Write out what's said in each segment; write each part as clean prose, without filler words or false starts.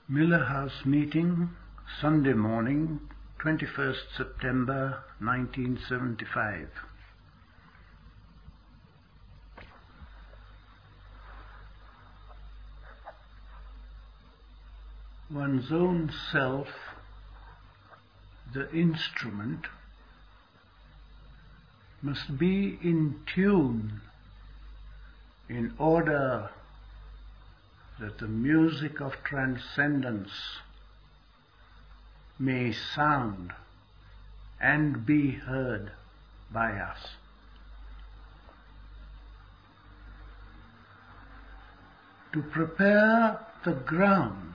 Miller House meeting, Sunday morning, 21st September 1975. One's own self, the instrument, must be in tune in order that the music of transcendence may sound and be heard by us. To prepare the ground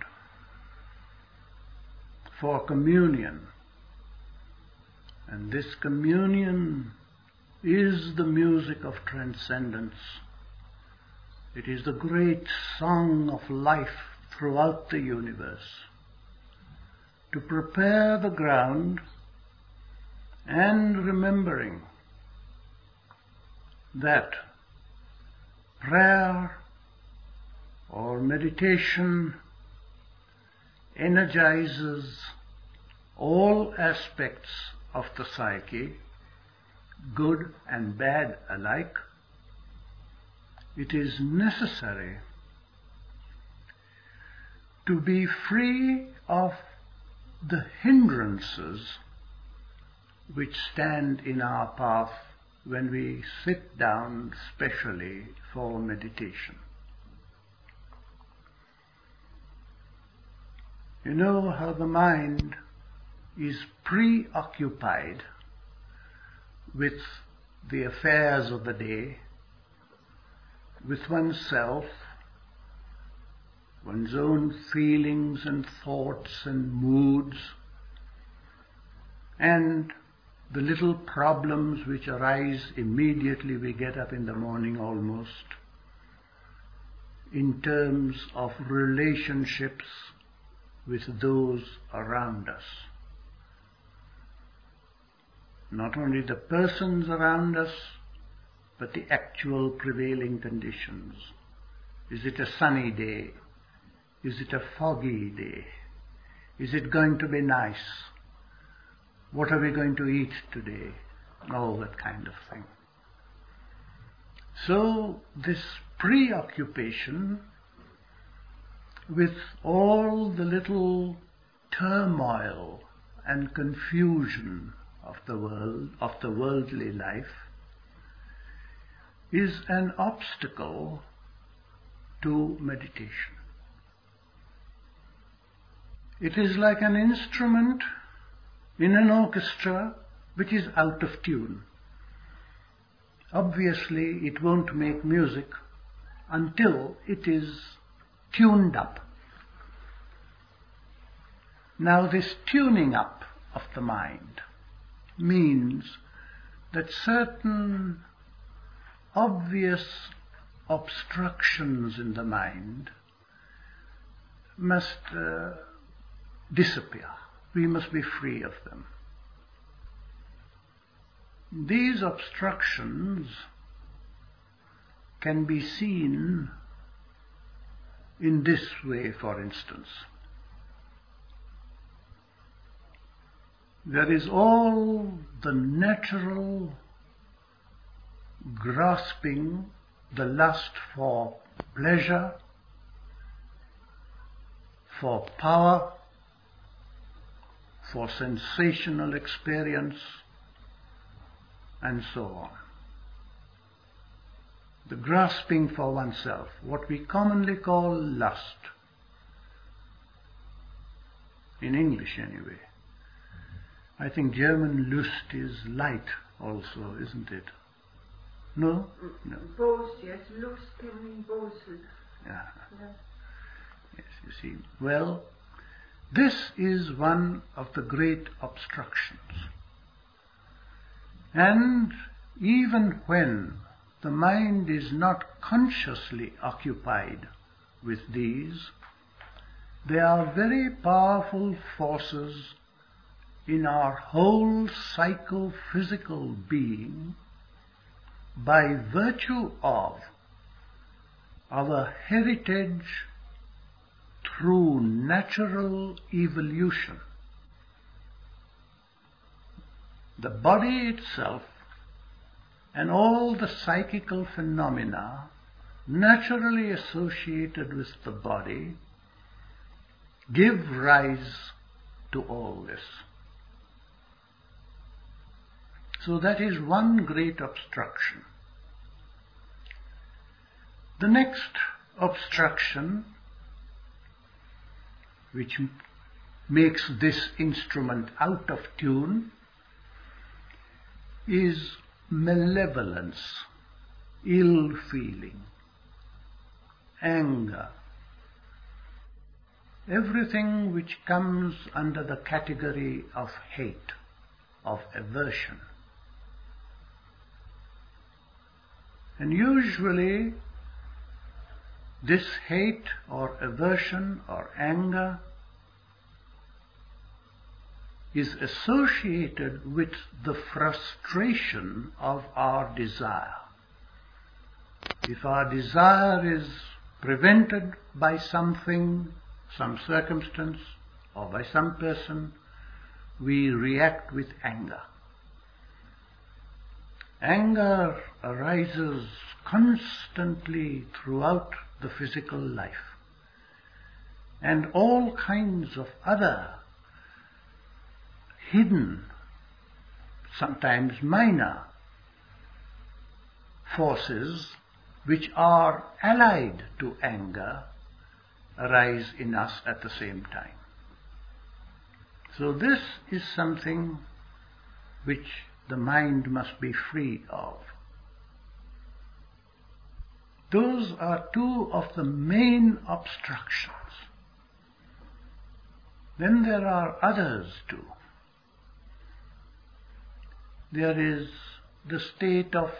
for communion, and this communion is the music of transcendence. It is the great song of life throughout the universe. To prepare the ground and remembering that prayer or meditation energizes all aspects of the psyche, good and bad alike, it is necessary to be free of the hindrances which stand in our path when we sit down specially for meditation. You know how the mind is preoccupied with the affairs of the day, with oneself, one's own feelings and thoughts and moods, and the little problems which arise immediately we get up in the morning almost, in terms of relationships with those around us. Not only the persons around us, but the actual prevailing conditions. Is it a sunny day? Is it a foggy day? Is it going to be nice? What are we going to eat today? All that kind of thing. So this preoccupation with all the little turmoil and confusion of the world, of the worldly life, is an obstacle to meditation. It is like an instrument in an orchestra which is out of tune. Obviously, it won't make music until it is tuned up. Now, this tuning up of the mind means that certain obvious obstructions in the mind must disappear. We must be free of them. These obstructions can be seen in this way, for instance. There is all the natural grasping, the lust for pleasure, for power, for sensational experience, and so on. The grasping for oneself, what we commonly call lust, in English anyway. I think German Lust is light also, isn't it? No? No. Both, yes. Lust can mean both. Yeah. Yes, you see. Well, this is one of the great obstructions. And even when the mind is not consciously occupied with these, they are very powerful forces in our whole psychophysical being by virtue of our heritage through natural evolution, the body itself and all the psychical phenomena naturally associated with the body give rise to all this. So that is one great obstruction. The next obstruction, which makes this instrument out of tune, is malevolence, ill feeling, anger, everything which comes under the category of hate, of aversion. And usually this hate or aversion or anger is associated with the frustration of our desire. If our desire is prevented by something, some circumstance, or by some person, we react with anger. Anger arises constantly throughout the physical life, and all kinds of other hidden, sometimes minor, forces which are allied to anger arise in us at the same time. So this is something which the mind must be free of. Those are two of the main obstructions. Then there are others too. There is the state of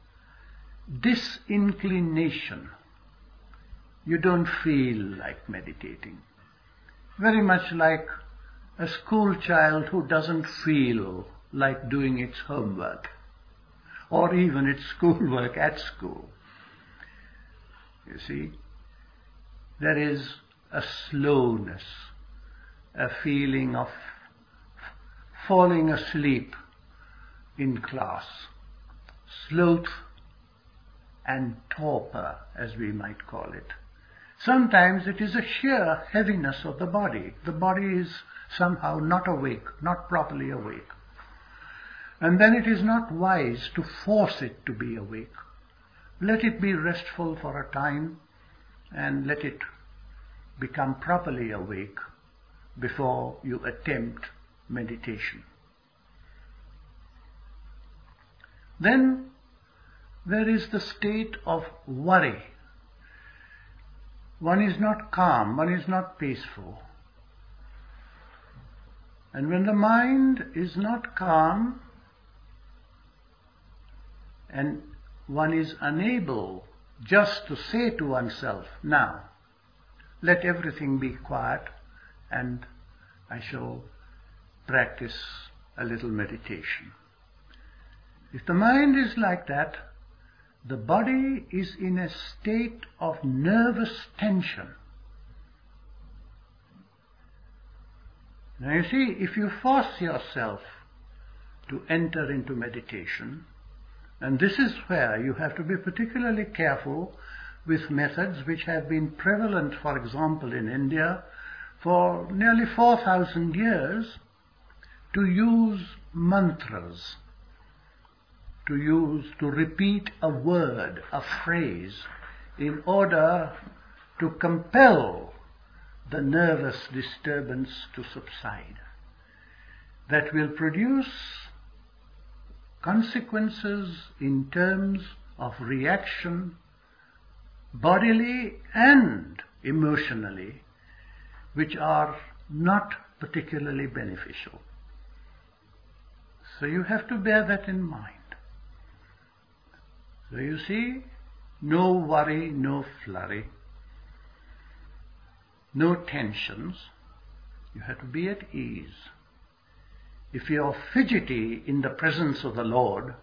disinclination. You don't feel like meditating. Very much like a school child who doesn't feel like doing its homework or even its schoolwork at school. You see, there is a slowness, a feeling of falling asleep in class, sloth and torpor, as we might call it. Sometimes it is a sheer heaviness of the body. The body is somehow not awake, not properly awake. And then it is not wise to force it to be awake. Let it be restful for a time and let it become properly awake before you attempt meditation. Then there is the state of worry. One is not calm, one is not peaceful. And when the mind is not calm and one is unable just to say to oneself, now, let everything be quiet and I shall practice a little meditation. If the mind is like that, the body is in a state of nervous tension. Now you see, if you force yourself to enter into meditation, and this is where you have to be particularly careful with methods which have been prevalent, for example, in India for nearly 4,000 years, to use mantras, to repeat a word, a phrase, in order to compel the nervous disturbance to subside. That will produce consequences in terms of reaction, bodily and emotionally, which are not particularly beneficial. So you have to bear that in mind. So you see, no worry, no flurry, no tensions. You have to be at ease. If you are fidgety in the presence of the Lord,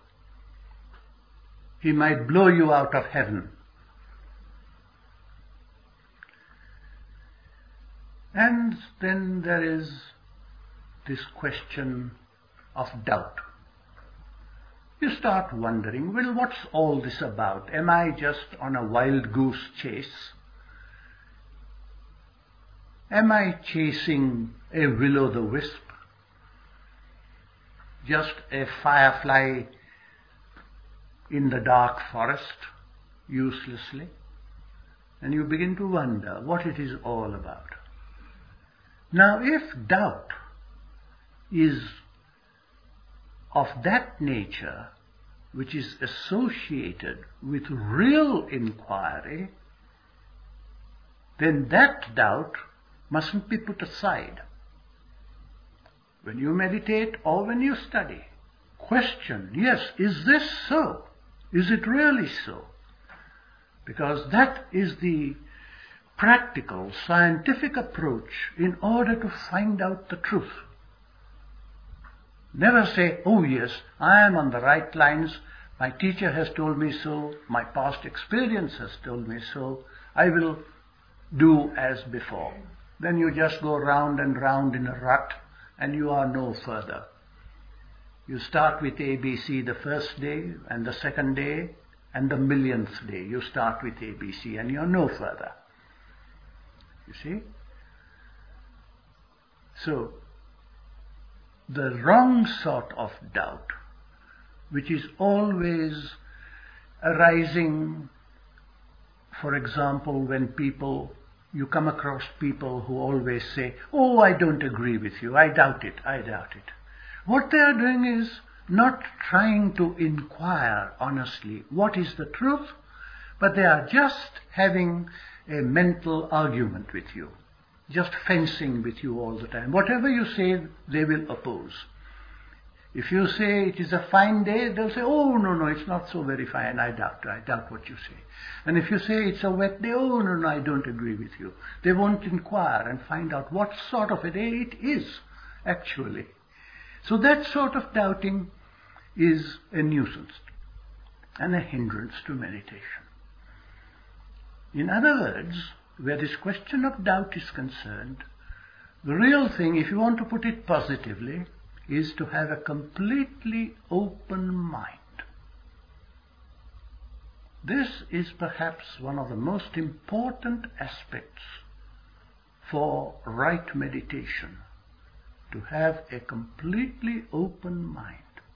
He might blow you out of heaven. And then there is this question of doubt. You start wondering, well, what's all this about? Am I just on a wild goose chase? Am I chasing a will-o'-the-wisp? Just a firefly in the dark forest, uselessly? And you begin to wonder what it is all about. Now, if doubt is of that nature which is associated with real inquiry, then that doubt mustn't be put aside. When you meditate or when you study, question, yes, is this so? Is it really so? Because that is the practical, scientific approach in order to find out the truth. Never say, oh yes, I am on the right lines, my teacher has told me so, my past experience has told me so, I will do as before. Then you just go round and round in a rut and you are no further. You start with ABC the first day and the second day and the millionth day. You start with ABC and you are no further. You see? So, the wrong sort of doubt, which is always arising, for example, when you come across people who always say, oh, I don't agree with you, I doubt it. What they are doing is not trying to inquire honestly what is the truth, but they are just having a mental argument with you, just fencing with you all the time. Whatever you say, they will oppose. If you say it is a fine day, they'll say, oh, no, it's not so very fine, I doubt what you say. And if you say it's a wet day, oh, no, I don't agree with you. They won't inquire and find out what sort of a day it is, actually. So that sort of doubting is a nuisance and a hindrance to meditation. In other words, where this question of doubt is concerned, the real thing, if you want to put it positively, is to have a completely open mind. This is perhaps one of the most important aspects for right meditation, to have a completely open mind.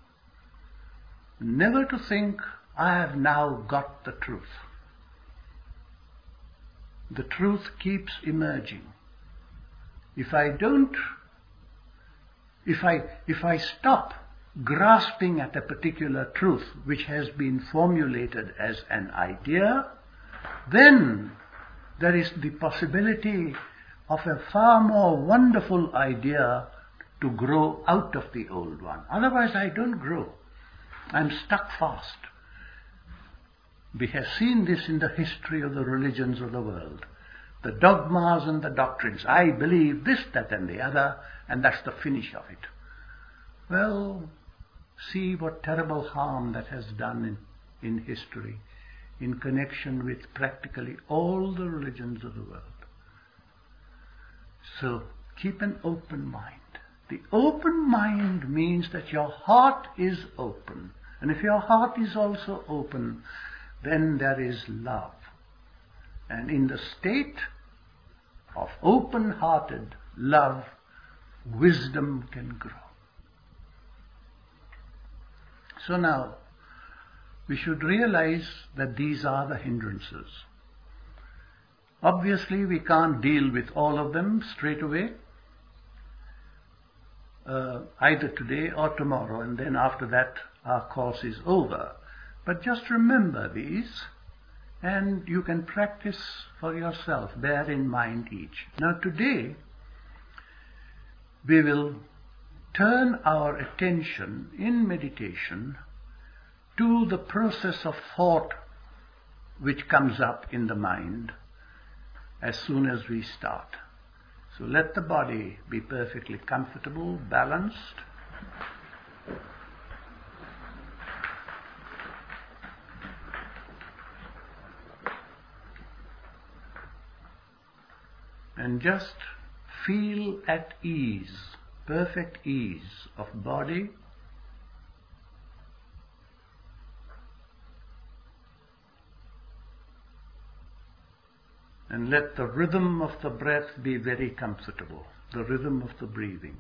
Never to think, I have now got the truth. The truth keeps emerging. If I stop grasping at a particular truth which has been formulated as an idea, then there is the possibility of a far more wonderful idea to grow out of the old one. Otherwise I don't grow. I'm stuck fast. We have seen this in the history of the religions of the world. The dogmas and the doctrines. I believe this, that and the other, and that's the finish of it. Well, see what terrible harm that has done in history in connection with practically all the religions of the world. So, keep an open mind. The open mind means that your heart is open. And if your heart is also open, then there is love. And in the state of open-hearted love, wisdom can grow. So now, we should realize that these are the hindrances. Obviously, we can't deal with all of them straight away, either today or tomorrow, and then after that our course is over. But just remember these, and you can practice for yourself. Bear in mind each. Now today, we will turn our attention in meditation to the process of thought which comes up in the mind as soon as we start. So let the body be perfectly comfortable, balanced. And just feel at ease, perfect ease of body, and let the rhythm of the breath be very comfortable, the rhythm of the breathing.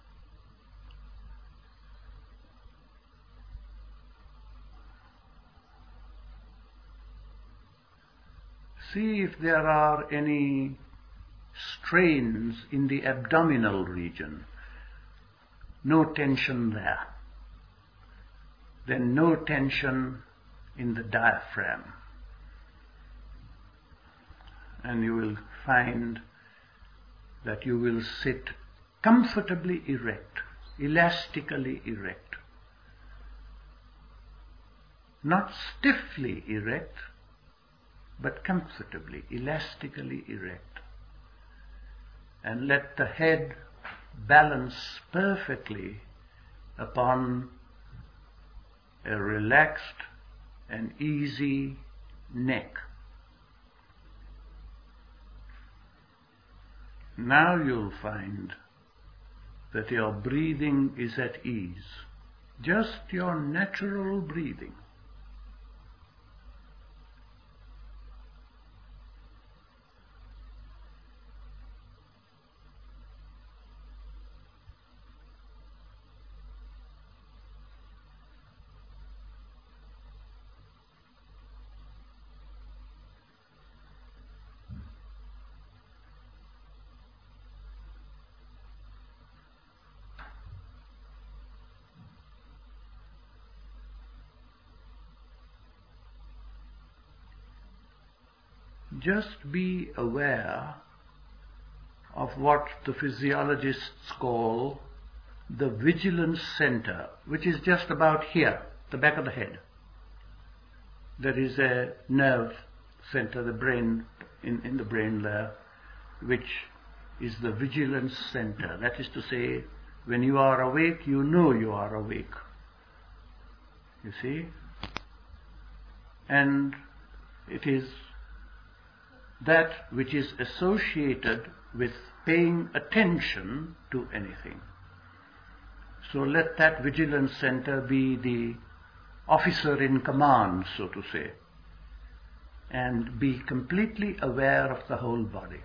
See if there are any strains in the abdominal region. No tension there. Then no tension in the diaphragm. And you will find that you will sit comfortably erect, elastically erect. Not stiffly erect, but comfortably, elastically erect. And let the head balance perfectly upon a relaxed and easy neck. Now you'll find that your breathing is at ease, just your natural breathing. Just be aware of what the physiologists call the vigilance center, which is just about here, the back of the head. There is a nerve center, the brain, in the brain there, which is the vigilance center. That is to say, when you are awake, you know you are awake. You see? And it is that which is associated with paying attention to anything. So let that vigilance center be the officer in command, so to say, and be completely aware of the whole body.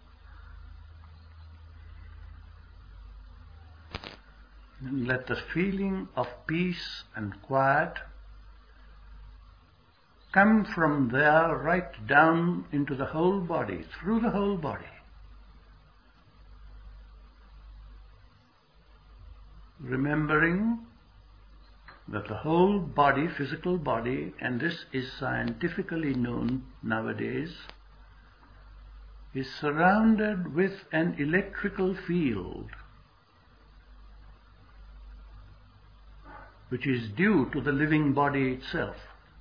And let the feeling of peace and quiet come from there right down into the whole body, through the whole body. Remembering that the whole body, physical body, and this is scientifically known nowadays, is surrounded with an electrical field which is due to the living body itself.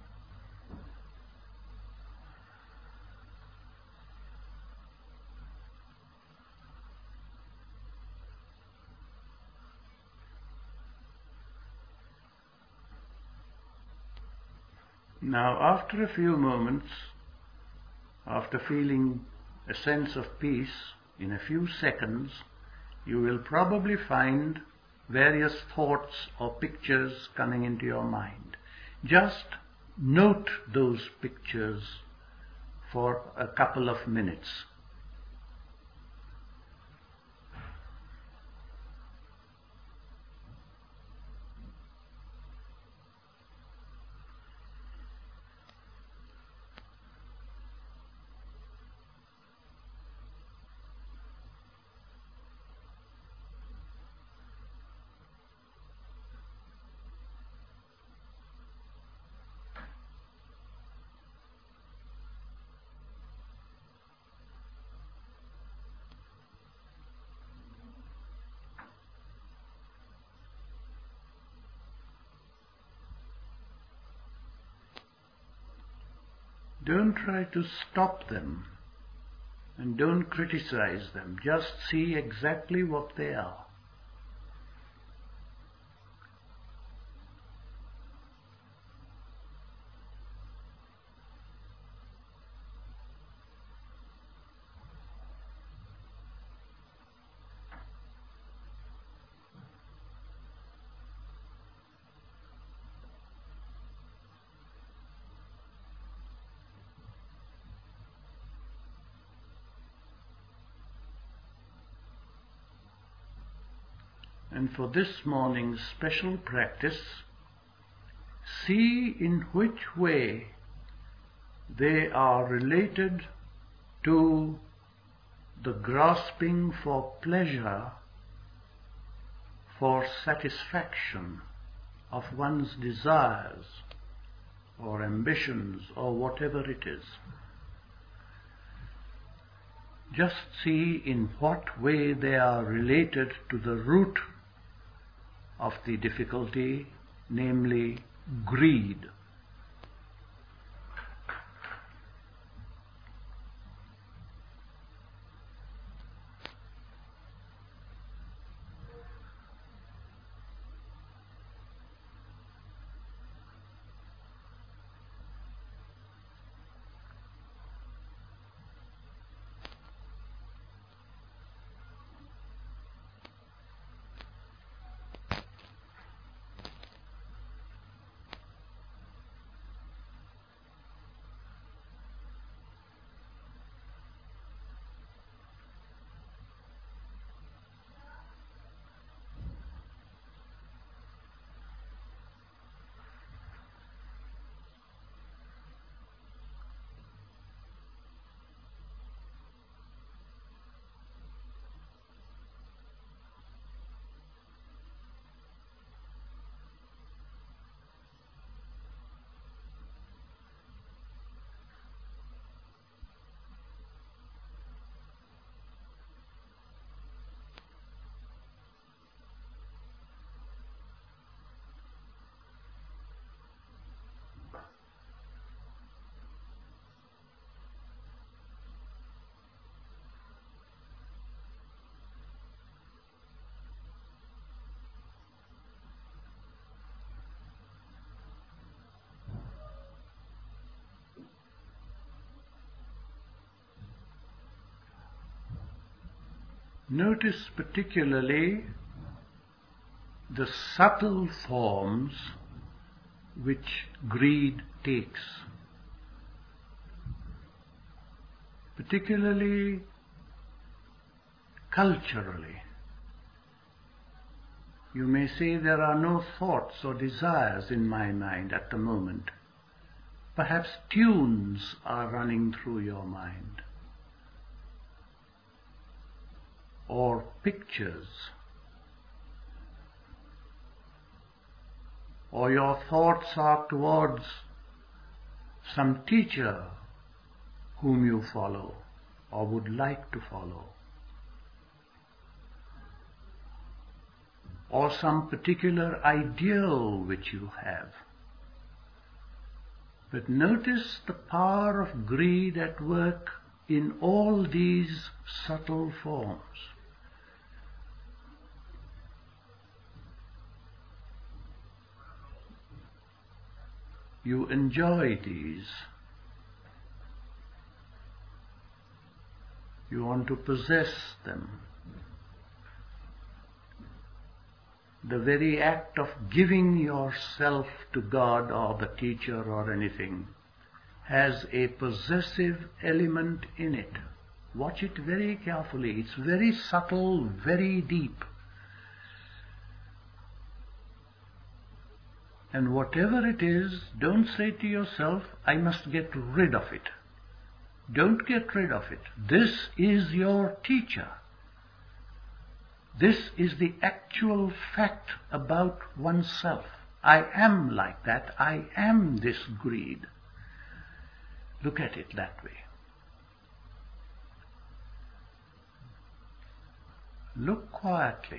Now, after a few moments, after feeling a sense of peace, in a few seconds, you will probably find various thoughts or pictures coming into your mind. Just note those pictures for a couple of minutes. Don't try to stop them and don't criticize them. Just see exactly what they are. And for this morning's special practice, see in which way they are related to the grasping for pleasure, for satisfaction of one's desires or ambitions or whatever it is. Just see in what way they are related to the root of the difficulty, namely greed. Notice particularly the subtle forms which greed takes, particularly culturally. You may say there are no thoughts or desires in my mind at the moment. Perhaps tunes are running through your mind, or pictures, or your thoughts are towards some teacher whom you follow or would like to follow, or some particular ideal which you have. But notice the power of greed at work in all these subtle forms. You enjoy these. You want to possess them. The very act of giving yourself to God or the teacher or anything has a possessive element in it. Watch it very carefully. It's very subtle, very deep. And whatever it is, don't say to yourself, I must get rid of it. Don't get rid of it. This is your teacher. This is the actual fact about oneself. I am like that. I am this greed. Look at it that way. Look quietly.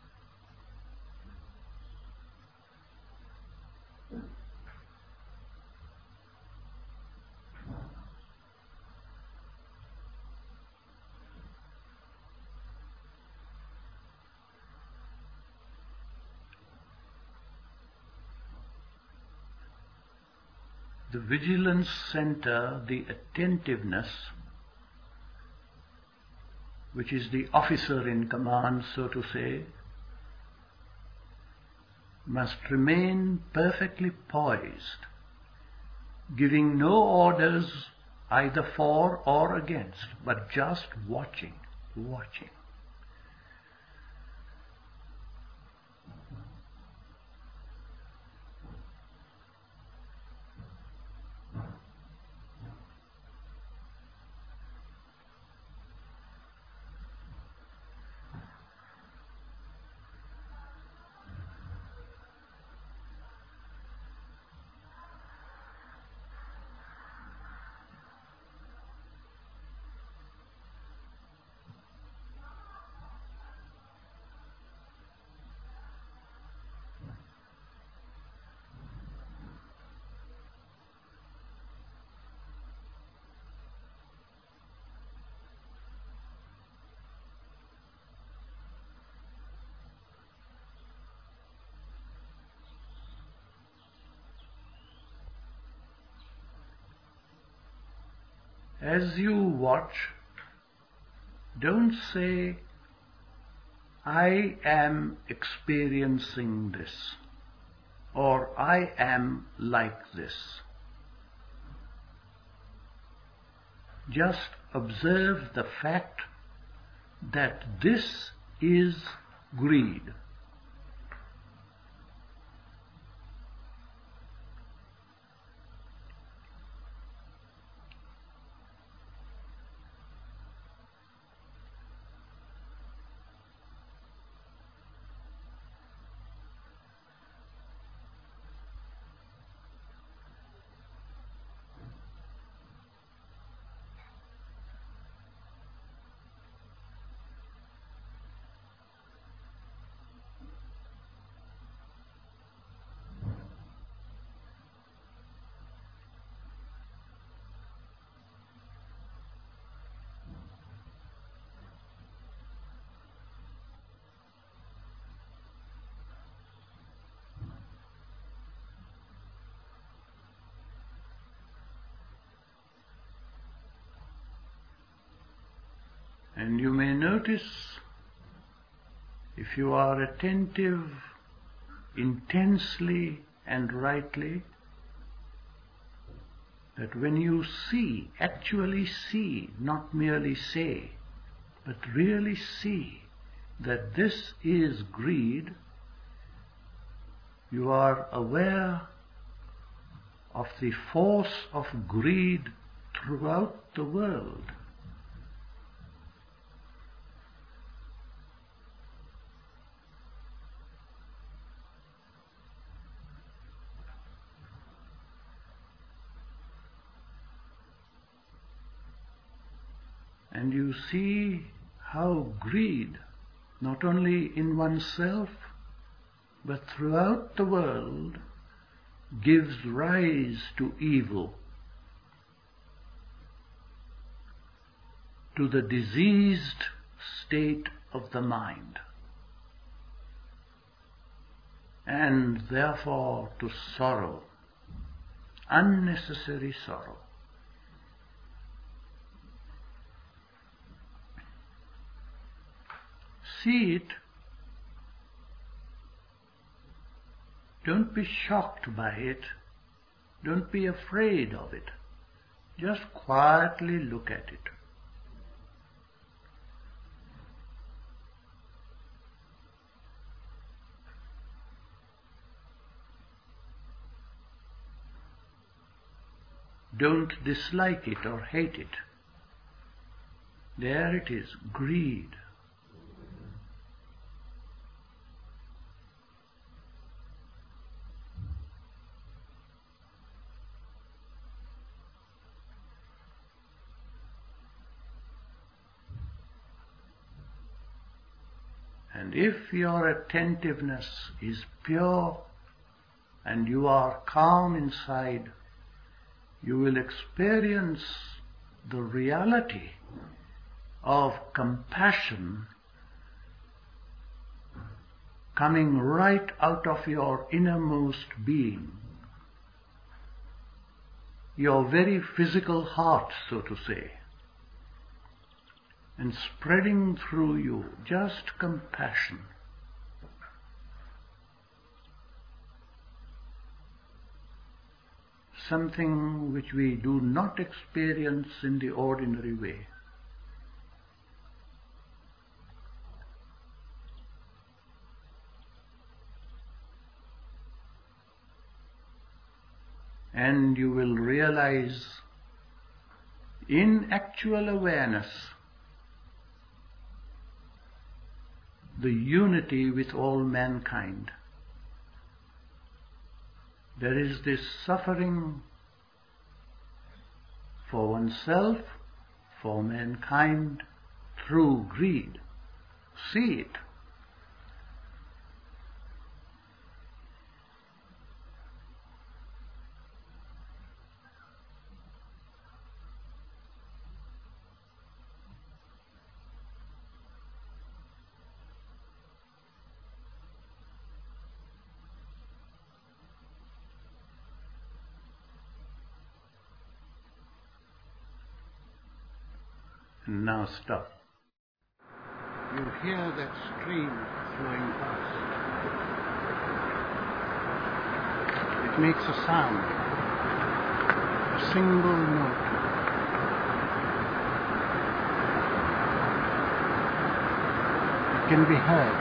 The vigilance center, the attentiveness, which is the officer in command, so to say, must remain perfectly poised, giving no orders either for or against, but just watching, watching. As you watch, don't say, I am experiencing this, or I am like this. Just observe the fact that this is greed. And you may notice, if you are attentive intensely and rightly, that when you see, actually see, not merely say, but really see that this is greed, you are aware of the force of greed throughout the world. And you see how greed, not only in oneself, but throughout the world, gives rise to evil, to the diseased state of the mind, and therefore to sorrow, unnecessary sorrow. See it. Don't be shocked by it. Don't be afraid of it. Just quietly look at it. Don't dislike it or hate it. There it is, greed. And if your attentiveness is pure and you are calm inside, you will experience the reality of compassion coming right out of your innermost being, your very physical heart, so to say, and spreading through you just compassion. Something which we do not experience in the ordinary way. And you will realize in actual awareness the unity with all mankind. There is this suffering for oneself, for mankind, through greed. See it. Now stop. You hear that stream flowing past. It makes a sound, a single note. It can be heard.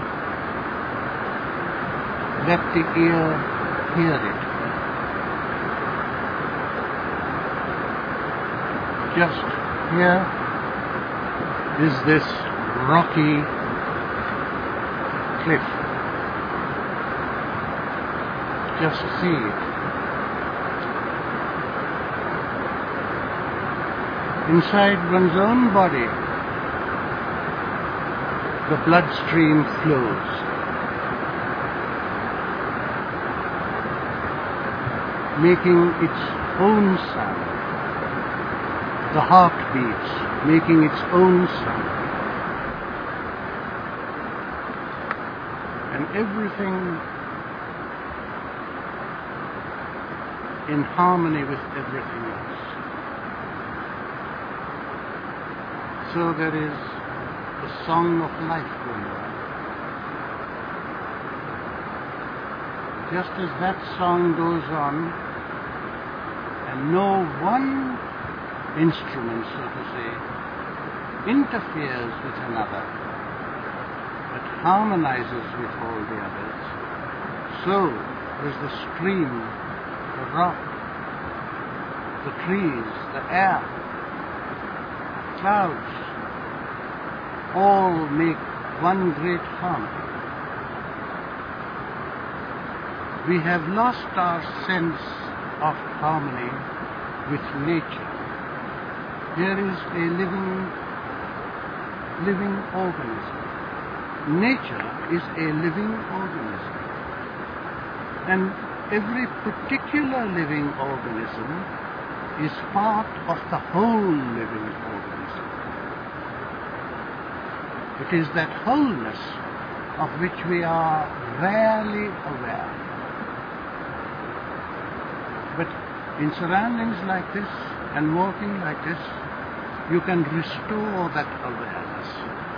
Let the ear hear it. Just here is this rocky cliff. Just see it. Inside one's own body, the bloodstream flows. Making its own sound. The heart beats, making its own sound. And everything in harmony with everything else. So there is the song of life going on. Just as that song goes on, and no one instrument, so to say, interferes with another, but harmonizes with all the others, so is the stream, the rock, the trees, the air, clouds, all make one great harmony. We have lost our sense of harmony with nature. Here is a living organism. Nature is a living organism. And every particular living organism is part of the whole living organism. It is that wholeness of which we are rarely aware. But in surroundings like this and walking like this, you can restore that awareness.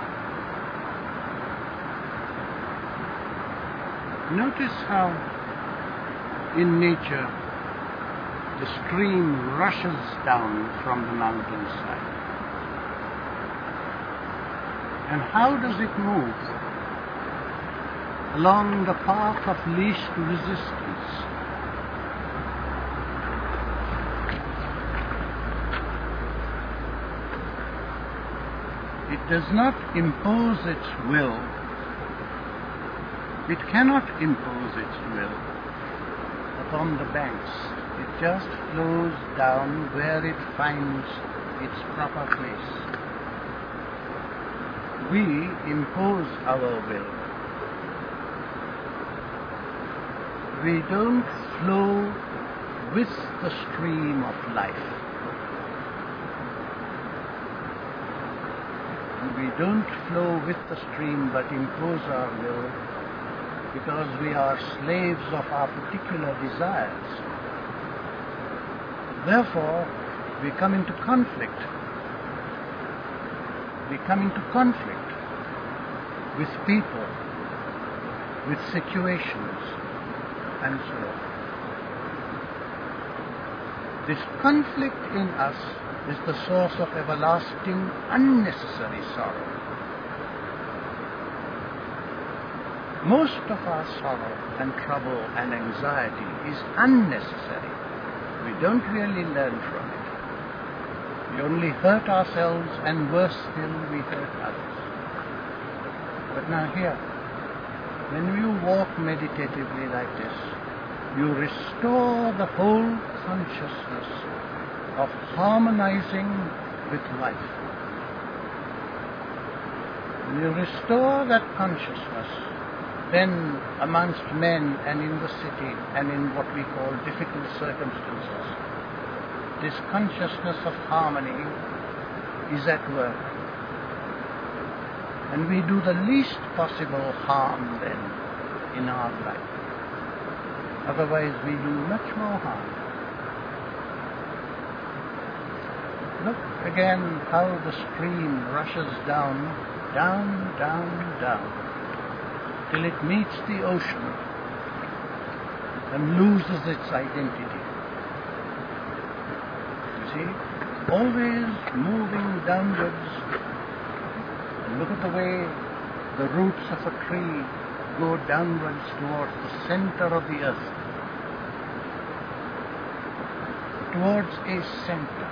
Notice how in nature the stream rushes down from the mountainside. And how does it move? Along the path of least resistance. It does not impose its will. It cannot impose its will upon the banks. It just flows down where it finds its proper place. We impose our will. We don't flow with the stream of life. We don't flow with the stream but impose our will because we are slaves of our particular desires. Therefore, we come into conflict. We come into conflict with people, with situations, and so on. This conflict in us is the source of everlasting, unnecessary sorrow. Most of our sorrow and trouble and anxiety is unnecessary. We don't really learn from it. We only hurt ourselves, and worse still, we hurt others. But now here, when you walk meditatively like this, you restore the whole consciousness of harmonizing with life. When you restore that consciousness, then amongst men and in the city and in what we call difficult circumstances, this consciousness of harmony is at work. And we do the least possible harm then in our life. Otherwise we do much more harm. Look, again how the stream rushes down, down, down, down, till it meets the ocean and loses its identity. You see, always moving downwards. And look at the way the roots of a tree go downwards towards the center of the earth, towards a center.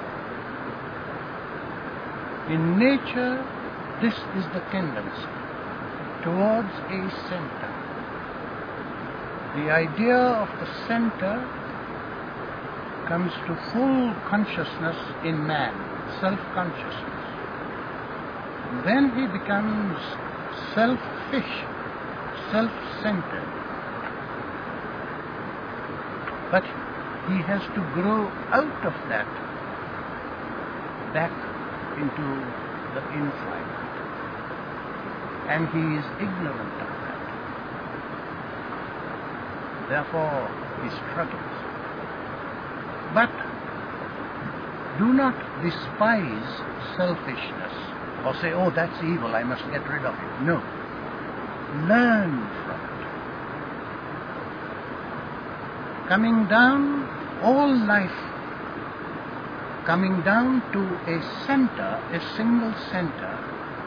In nature, this is the tendency, towards a center. The idea of the center comes to full consciousness in man, self-consciousness. Then he becomes selfish, self-centered. But he has to grow out of that back into the infinite. And he is ignorant of that. Therefore, he struggles. But do not despise selfishness or say, oh, that's evil, I must get rid of it. No. Learn from it. Coming down, all life coming down to a center, a single center,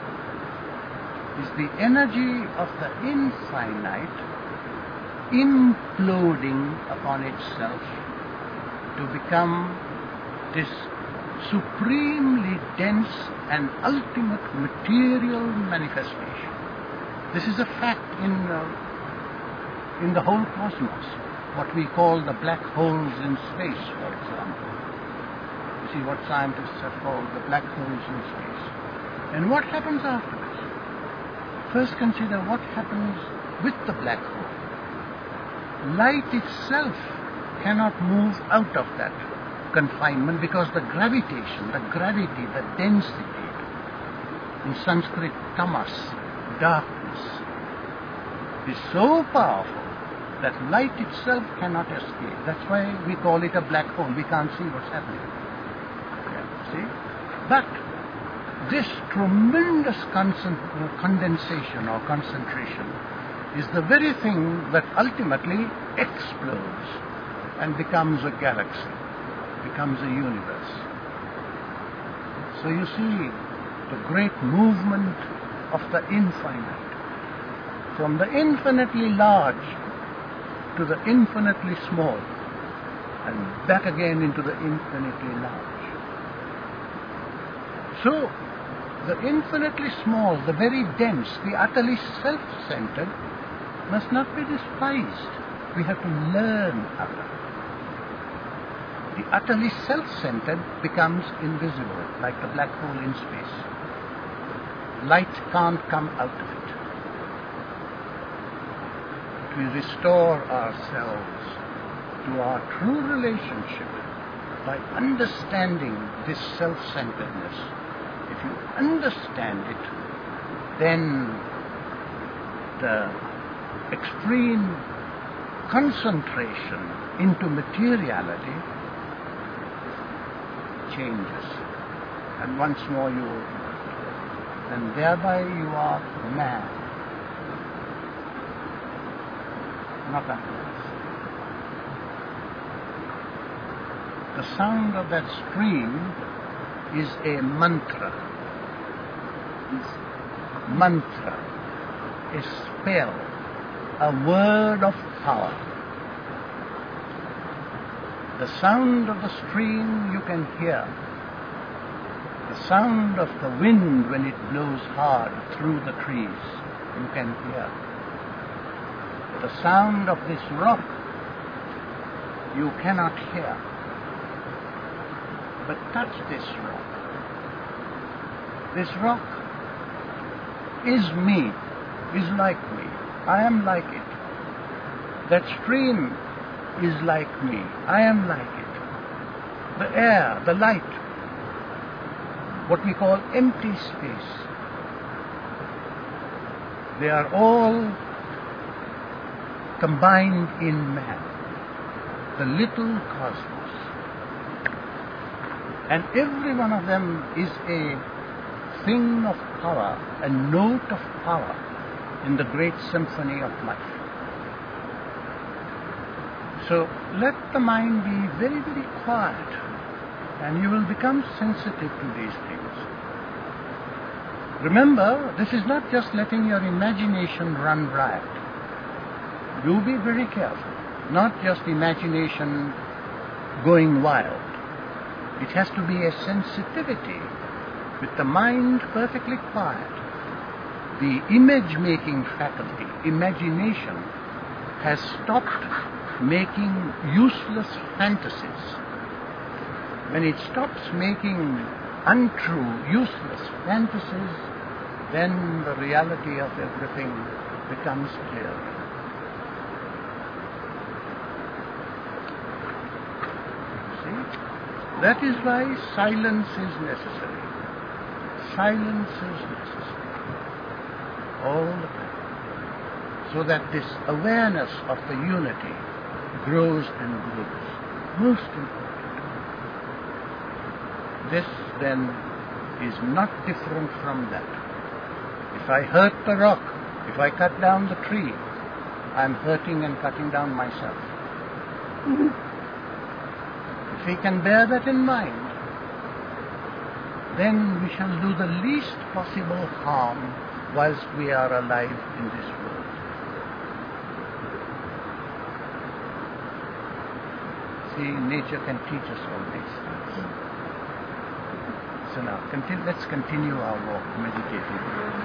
is the energy of the infinite imploding upon itself to become this supremely dense and ultimate material manifestation. This is a fact in the whole cosmos, what we call the black holes in space, for example. You see what scientists have called the black holes in space. And what happens afterwards? First consider what happens with the black hole. Light itself cannot move out of that confinement because the gravitation, the gravity, the density, in Sanskrit tamas, darkness, is so powerful that light itself cannot escape. That's why we call it a black hole. We can't see what's happening. See? But this tremendous condensation or concentration is the very thing that ultimately explodes and becomes a galaxy, becomes a universe. So you see the great movement of the infinite, from the infinitely large to the infinitely small, and back again into the infinitely large. So, the infinitely small, the very dense, the utterly self-centered must not be despised. We have to learn of it. The utterly self-centered becomes invisible, like the black hole in space. Light can't come out of it. If we restore ourselves to our true relationship by understanding this self-centeredness, if you understand it, then the extreme concentration into materiality changes. And once more you open it. And thereby you are man, not otherwise. The sound of that stream is a mantra. Mantra, a spell, a word of power. The sound of the stream you can hear. The sound of the wind when it blows hard through the trees, you can hear. The sound of this rock you cannot hear. But touch this rock. This rock is me, is like me. I am like it. That stream is like me. I am like it. The air, the light, what we call empty space, they are all combined in man, the little cosmos. And every one of them is a thing of power, a note of power in the great symphony of life. So let the mind be very, very quiet, and you will become sensitive to these things. Remember, this is not just letting your imagination run riot. Do be very careful. Not just imagination going wild. It has to be a sensitivity with the mind perfectly quiet. The image-making faculty, imagination, has stopped making useless fantasies. When it stops making untrue, useless fantasies, then the reality of everything becomes clear. See? That is why silence is necessary. Silence is necessary. All the time. So that this awareness of the unity grows and grows. Most important. This, then, is not different from that. If I hurt the rock, if I cut down the tree, I'm hurting and cutting down myself. If we can bear that in mind, then we shall do the least possible harm whilst we are alive in this world. See, nature can teach us all these things. So now, let's continue our walk, meditating.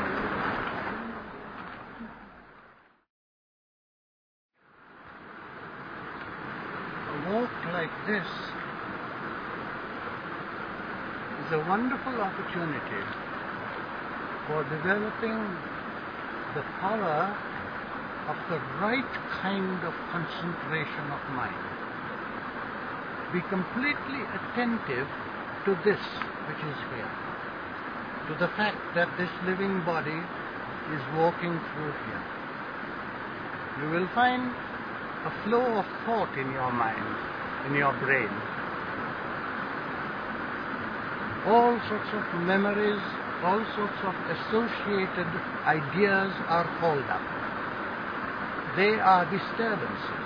A walk like this is a wonderful opportunity for developing the power of the right kind of concentration of mind. Be completely attentive to this which is here, to the fact that this living body is walking through here. You will find a flow of thought in your mind, in your brain. All sorts of memories, all sorts of associated ideas are called up. They are disturbances.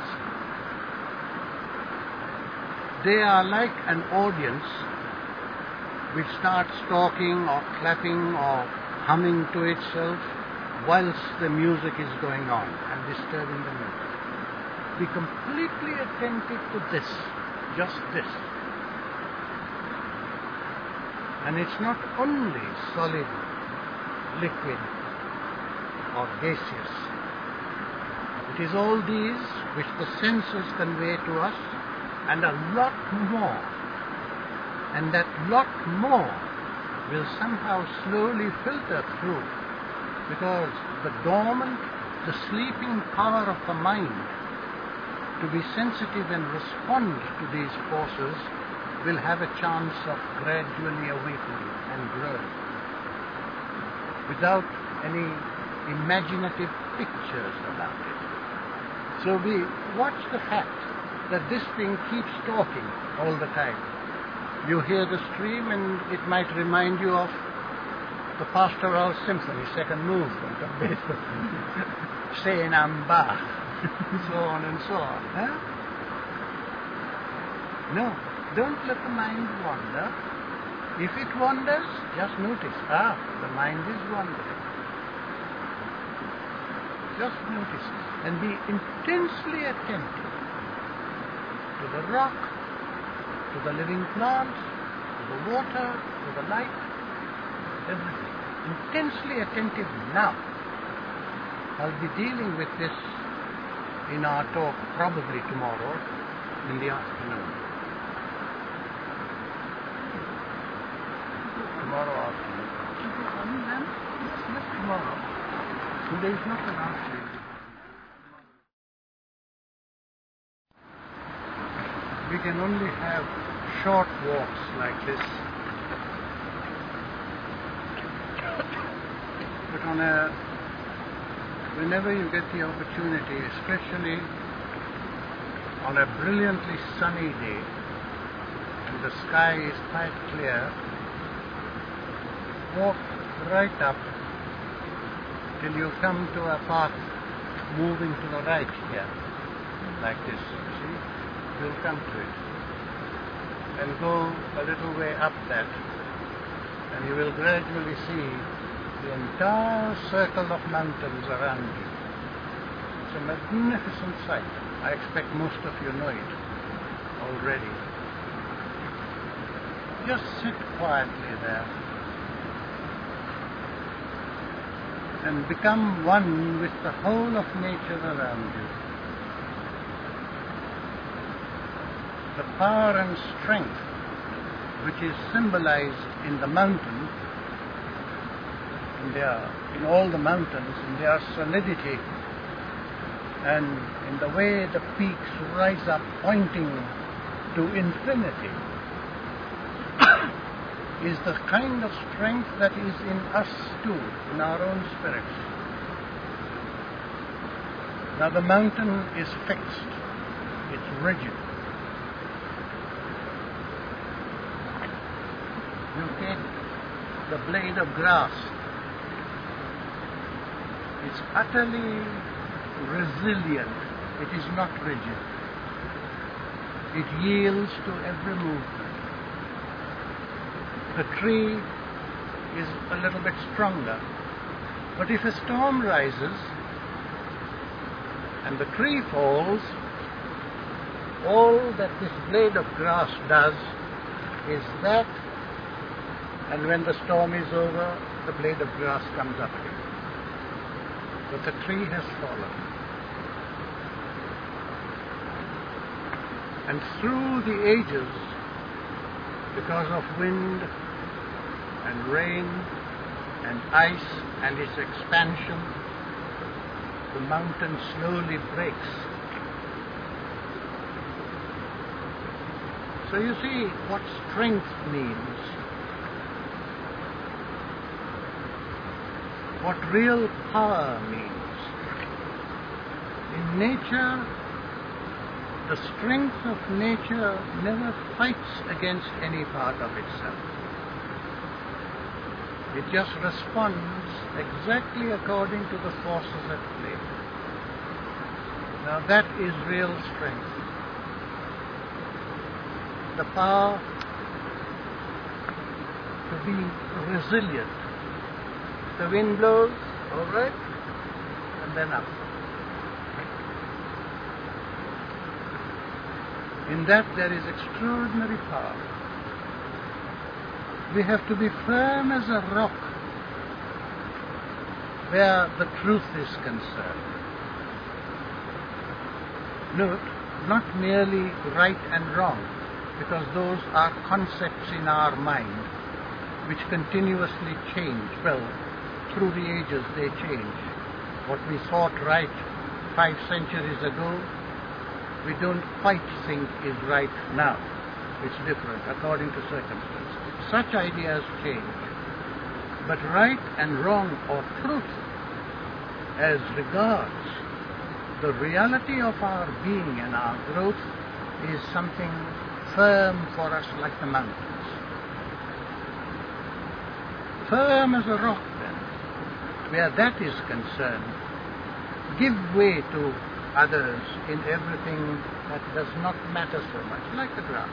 They are like an audience which starts talking or clapping or humming to itself whilst the music is going on and disturbing the music. Be completely attentive to this, just this. And it's not only solid, liquid, or gaseous. It is all these which the senses convey to us, and a lot more. And that lot more will somehow slowly filter through, because the dormant, the sleeping power of the mind to be sensitive and respond to these forces will have a chance of gradually awakening and growing without any imaginative pictures about it. So we watch the fact that this thing keeps talking all the time. You hear the stream and it might remind you of the Pastoral Symphony, second movement of Beethoven, Say Nam Bach, so on and so on. Huh? No, don't let the mind wander. If it wanders, just notice, the mind is wandering. Just notice and be intensely attentive to the rock, to the living plants, to the water, to the light, everything. Intensely attentive now. I'll be dealing with this in our talk probably tomorrow in the afternoon. Tomorrow afternoon. Yes, tomorrow. Today is not an afternoon. We can only have short walks like this. But whenever you get the opportunity, especially on a brilliantly sunny day, and the sky is quite clear, walk right up till you come to a path moving to the right here, like this, you see. You'll come to it. And go a little way up that, and you will gradually see the entire circle of mountains around you. It's a magnificent sight. I expect most of you know it already. Just sit quietly there and become one with the whole of nature around you. The power and strength which is symbolized in the mountain, in all the mountains, in their solidity, and in the way the peaks rise up pointing to infinity, is the kind of strength that is in us too, in our own spirits. Now the mountain is fixed, it's rigid. You take the blade of grass, it's utterly resilient, it is not rigid. It yields to every movement. The tree is a little bit stronger, but if a storm rises and the tree falls, all that this blade of grass does is that, and when the storm is over, the blade of grass comes up again. But the tree has fallen. And through the ages, because of wind and rain and ice and its expansion, the mountain slowly breaks. So you see what strength means. What real power means. In nature, the strength of nature never fights against any part of itself. It just responds exactly according to the forces at play. Now that is real strength. The power to be resilient. The wind blows, all right, and then up. In that there is extraordinary power. We have to be firm as a rock where the truth is concerned. Note, not merely right and wrong, because those are concepts in our mind which continuously change. Well, through the ages they change. What we thought right 5 centuries ago, we don't quite think is right now. It's different according to circumstances. Such ideas change. But right and wrong or truth as regards the reality of our being and our growth is something firm for us like the mountains. Firm as a rock then. Where that is concerned, give way to others in everything that does not matter so much, like the grass.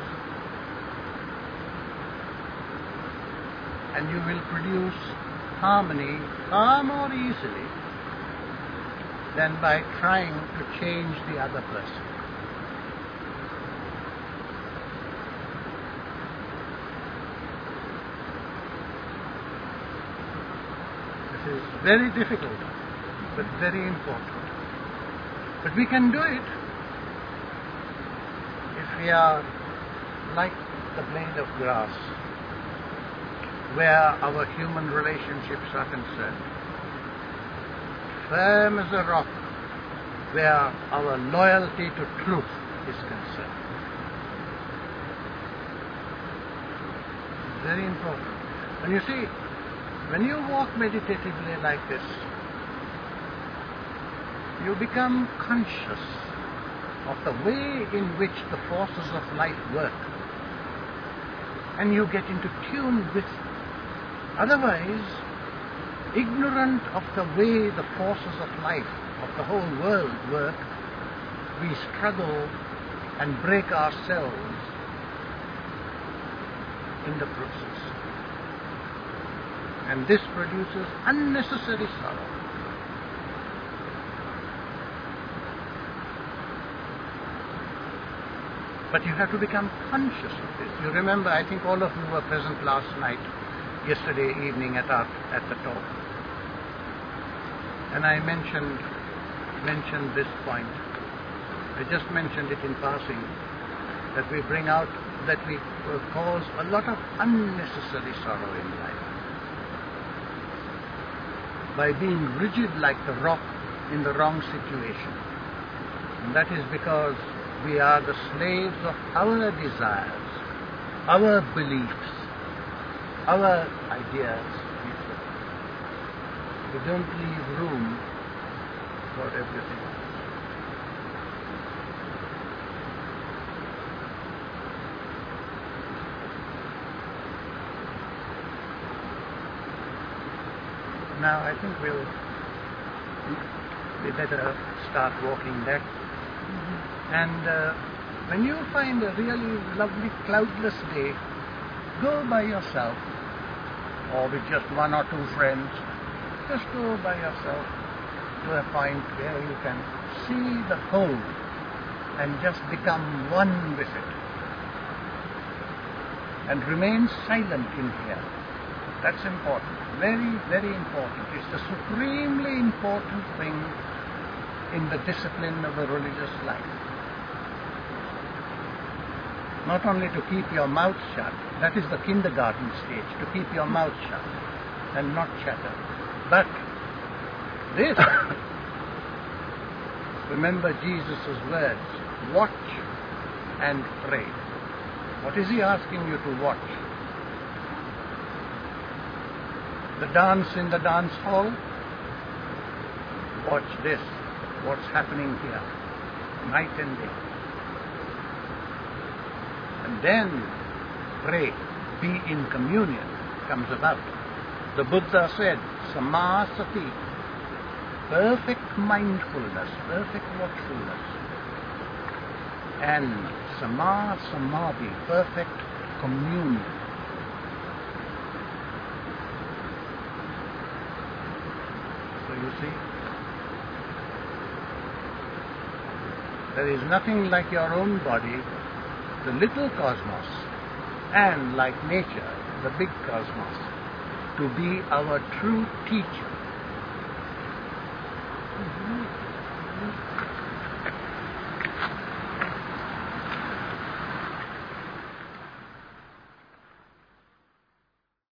And you will produce harmony far more easily than by trying to change the other person. This is very difficult, but very important. But we can do it if we are like the blade of grass, where our human relationships are concerned. Firm as a rock, where our loyalty to truth is concerned. Very important. And you see, when you walk meditatively like this, you become conscious of the way in which the forces of life work. and you get into tune with it. Otherwise, ignorant of the way the forces of life, of the whole world work, we struggle and break ourselves in the process. And this produces unnecessary sorrow. But you have to become conscious of this. You remember, I think all of you were present last night, yesterday evening at the talk. And I mentioned this point. I just mentioned it in passing, that we cause a lot of unnecessary sorrow in life by being rigid like the rock in the wrong situation. And that is because we are the slaves of our desires, our beliefs, our ideas. We don't leave room for everything. Now I think we better start walking back. And when you find a really lovely cloudless day, go by yourself, or with just one or two friends. Just go by yourself to a point where you can see the whole and just become one with it. And remain silent in here. That's important. Very, very important. It's the supremely important thing in the discipline of a religious life. Not only to keep your mouth shut, that is the kindergarten stage, to keep your mouth shut and not chatter. But this, remember Jesus' words, watch and pray. What is he asking you to watch? The dance in the dance hall? Watch this, what's happening here, night and day. And then pray, be in communion, comes about. The Buddha said, Samasati, perfect mindfulness, perfect watchfulness. And Samadhi, perfect communion. So you see, there is nothing like your own body, the little cosmos, and like nature, the big cosmos, to be our true teacher.